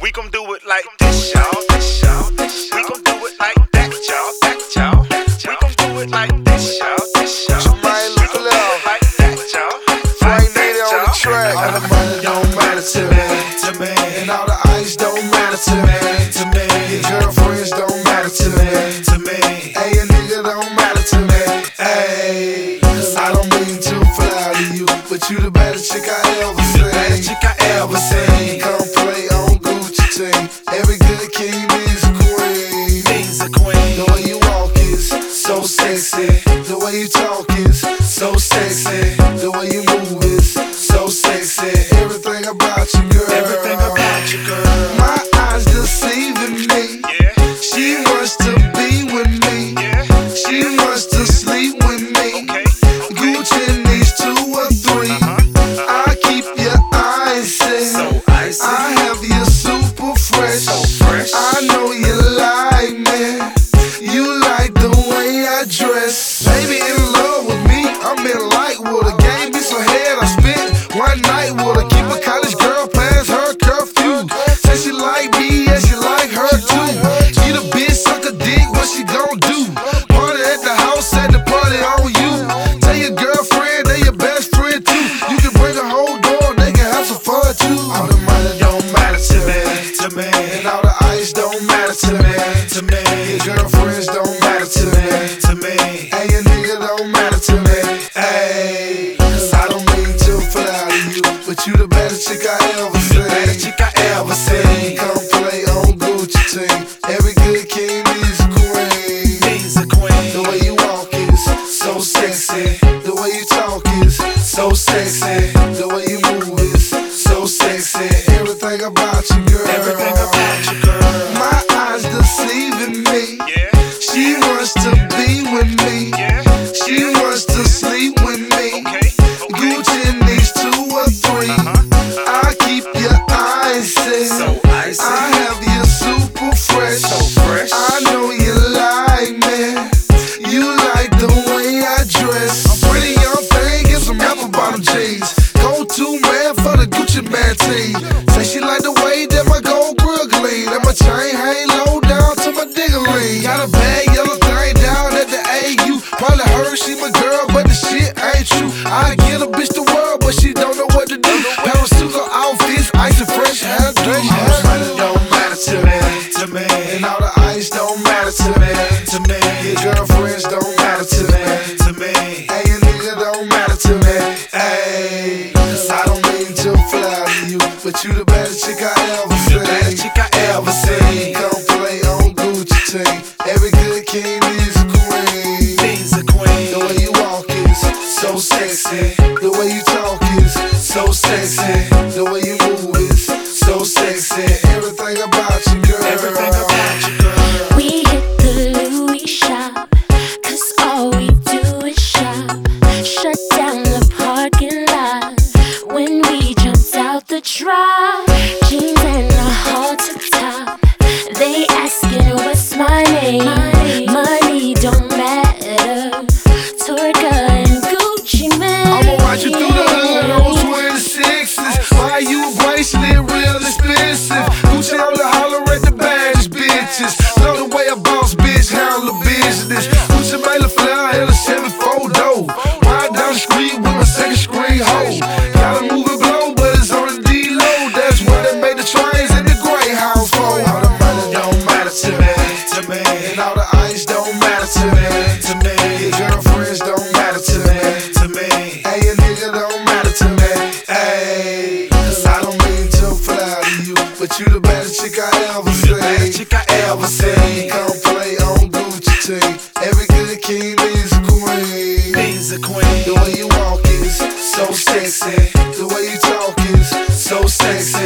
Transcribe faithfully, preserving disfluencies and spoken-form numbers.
We gon' do it like this, y'all. This, y'all. This, y'all. We gon' do it like that, y'all. That, y'all. We gon' do it like this, y'all. This, y'all. Somebody look We gon' do it like that, y'all. Frank Nitty on the track. All the money don't matter to me, to me. And all the ice don't matter to me, to me. Your girlfriends don't matter to me, to me. Hey, a nigga don't matter to me, hey. Cause I don't mean to fly to you, but you the baddest chick I ever seen. The baddest chick I ever seen. Come play on Gucci team. Every good king needs a queen. Needs a queen. The way you walk is so sexy. The way you talk is so sexy. The way you move is so sexy. Everything about you, girl. Everything about you, girl. My eyes deceiving me. Yeah. She wants to be with me. Yeah. She wants to sleep with me. Okay. Gucci needs two or three. Uh-huh. I keep your eyes set. So icy. I have you super fresh. So fresh. I know you like me. You like the way I dress. Baby in love with me. I'm in light with her. Gave me some head. I spent one night with her. Keep a college girl past her curfew. Say she like me and she like her too. Eat a bitch, suck a dick. What she gon' do? Party at the house, at the party on you. Tell your girlfriend they your best friend too. You can bring a whole door, they can have some fun too. All the money don't matter to me, to me. And all the ice don't matter to me, to me. Your girlfriends don't matter to me, to me. And your nigga don't matter to me, hey. Cause I don't mean to fly to you, but you the baddest chick I ever seen. The baddest chick I ever seen. Come play on Gucci team. Every good king needs a queen. Needs a queen. The way you walk is so sexy. The way you talk is so sexy. The way you move is so sexy. Everything about you, girl. Everything about you, girl. My eyes deceiving me. Yeah. She wants to be with me. Yeah. She wants to sleep with me. Okay. Okay. Gucci needs two or three. Uh-huh. I keep your eyes set. So icy. I have you super fresh. So fresh. I know you like me. You like the way I dress. I'm pretty young thing in some apple bottom jeans. Go to man for the Gucci man team. Say she like the way that my gold grill gleam. That my chain hang low down to my diggling. Got a bad yellow thing down at the A U. Probably heard she my girl, but the shit ain't true. I get a bitch the world, but she don't know what to do. Parasuit outfits, ice and fresh hair. All the money don't matter to me, to me. And all the ice don't matter to me, to me. Your girlfriends don't matter to me, to me. And your nigga don't matter to me, hey. Cause I don't mean to fly to you, but you the baddest chick I ever seen. The baddest chick I ever seen. Come play on Gucci team. Every good king needs a queen. Needs a queen. The way you walk is so sexy. The way you talk is so sexy. The way you move is so sexy. Everything about you, girl. Everything about you, girl. We hit the Louis shop, cause all we do is shop. Shut down the parking lot when we jumped out the truck. Jeans and a halter top. They asking what's my name. Money don't matter. Torca and Gucci man. I'ma watch you through the hood on twenty-sixes. Buy you a bracelet, real expensive. Gucci on the holler at the baddest bitches. Know the way a boss bitch handle the business. Gucci made a fly in a seven four door. Ride down the street with my second screen hoe. Gotta move and blow, but it's on the D-low. That's where they made the trains and the Greyhounds for. All the money don't matter to me, to me. And all the ice don't matter to me, to me. Your girlfriends don't matter to me, to me. And your nigga don't matter to me, hey. Cause I don't mean to fly to you, but you the baddest chick I ever seen. The baddest chick I ever seen. Come play on Gucci team. Every good king needs a queen. Needs a queen. The way you walk is so sexy. The way you talk is so sexy.